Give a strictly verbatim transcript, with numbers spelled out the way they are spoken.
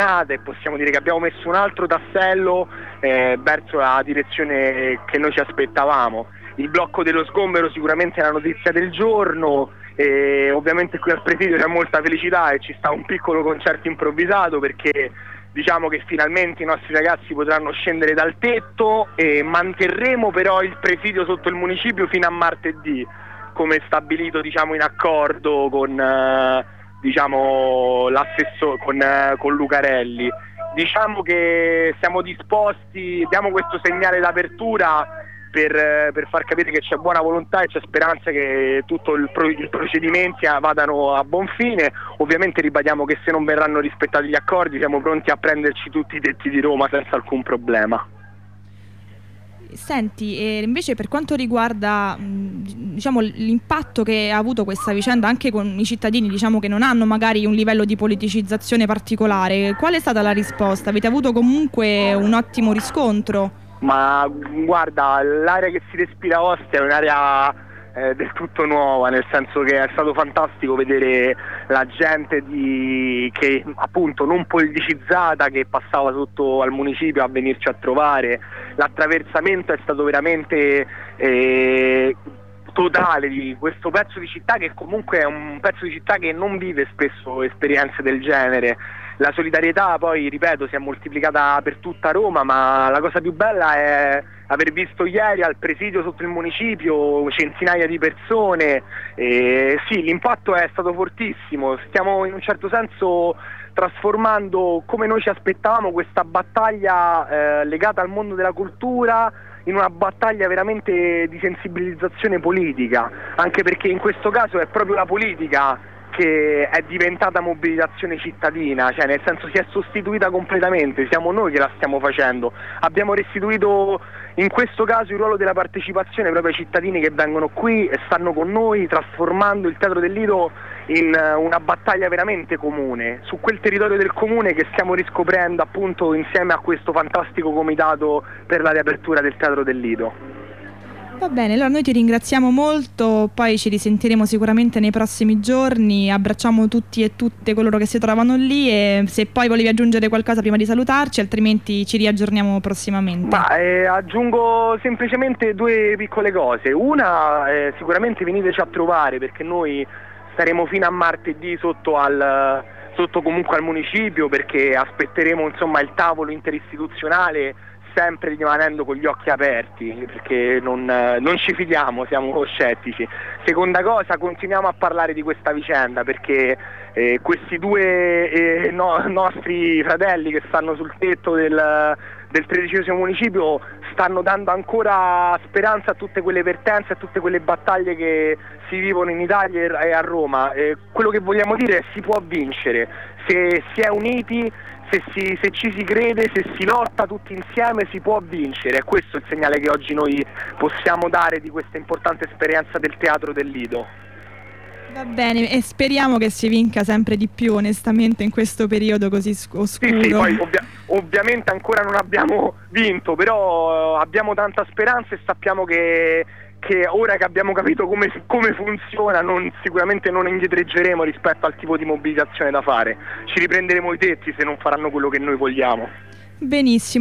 e possiamo dire che abbiamo messo un altro tassello eh, verso la direzione che noi ci aspettavamo. Il blocco dello sgombero sicuramente è la notizia del giorno, e ovviamente qui al presidio c'è molta felicità e ci sta un piccolo concerto improvvisato, perché diciamo che finalmente i nostri ragazzi potranno scendere dal tetto, e manterremo però il presidio sotto il municipio fino a martedì, come stabilito diciamo in accordo con eh, diciamo l'assessore, con, eh, con Lucarelli. Diciamo che siamo disposti, diamo questo segnale d'apertura per, eh, per far capire che c'è buona volontà e c'è speranza che tutto il pro- i procedimenti vadano a buon fine. Ovviamente ribadiamo che se non verranno rispettati gli accordi siamo pronti a prenderci tutti i tetti di Roma senza alcun problema. Senti, e invece per quanto riguarda mh, diciamo, l'impatto che ha avuto questa vicenda anche con i cittadini, diciamo, che non hanno magari un livello di politicizzazione particolare, qual è stata la risposta? Avete avuto comunque un ottimo riscontro? Ma guarda, l'area che si respira a Ostia è un'area eh, del tutto nuova, nel senso che è stato fantastico vedere la gente di, che appunto non politicizzata, che passava sotto al municipio a venirci a trovare. L'attraversamento è stato veramente eh, totale di questo pezzo di città, che comunque è un pezzo di città che non vive spesso esperienze del genere. La solidarietà poi, ripeto, si è moltiplicata per tutta Roma, ma la cosa più bella è aver visto ieri al presidio sotto il municipio centinaia di persone. E sì, l'impatto è stato fortissimo. Stiamo in un certo senso trasformando, come noi ci aspettavamo, questa battaglia eh, legata al mondo della cultura in una battaglia veramente di sensibilizzazione politica, anche perché in questo caso è proprio la politica che è diventata mobilitazione cittadina, cioè nel senso si è sostituita completamente, siamo noi che la stiamo facendo. Abbiamo restituito in questo caso il ruolo della partecipazione proprio ai cittadini che vengono qui e stanno con noi, trasformando il Teatro del Lido in una battaglia veramente comune, su quel territorio del comune che stiamo riscoprendo appunto insieme a questo fantastico comitato per la riapertura del Teatro del Lido. Va bene, allora noi ti ringraziamo molto, poi ci risentiremo sicuramente nei prossimi giorni, abbracciamo tutti e tutte coloro che si trovano lì, e se poi volevi aggiungere qualcosa prima di salutarci, altrimenti ci riaggiorniamo prossimamente. Ma eh, aggiungo semplicemente due piccole cose. Una, eh, sicuramente veniteci a trovare, perché noi staremo fino a martedì sotto al sotto comunque al municipio, perché aspetteremo insomma il tavolo interistituzionale, sempre rimanendo con gli occhi aperti, perché non, non ci fidiamo, siamo scettici. Seconda cosa, continuiamo a parlare di questa vicenda, perché eh, questi due eh, no, nostri fratelli che stanno sul tetto del, del tredicesimo municipio stanno dando ancora speranza a tutte quelle vertenze, a tutte quelle battaglie che si vivono in Italia e a Roma. Eh, quello che vogliamo dire è: si può vincere, se si è uniti, Se, si, se ci si crede, se si lotta tutti insieme, si può vincere. È questo il segnale che oggi noi possiamo dare di questa importante esperienza del Teatro del Lido. Va bene, e speriamo che si vinca sempre di più, onestamente, in questo periodo così oscuro. Sì, sì, poi ovvia- ovviamente ancora non abbiamo vinto, però abbiamo tanta speranza e sappiamo che che ora che abbiamo capito come, come funziona, non, sicuramente non indietreggeremo rispetto al tipo di mobilitazione da fare. Ci riprenderemo i tetti se non faranno quello che noi vogliamo. Benissimo.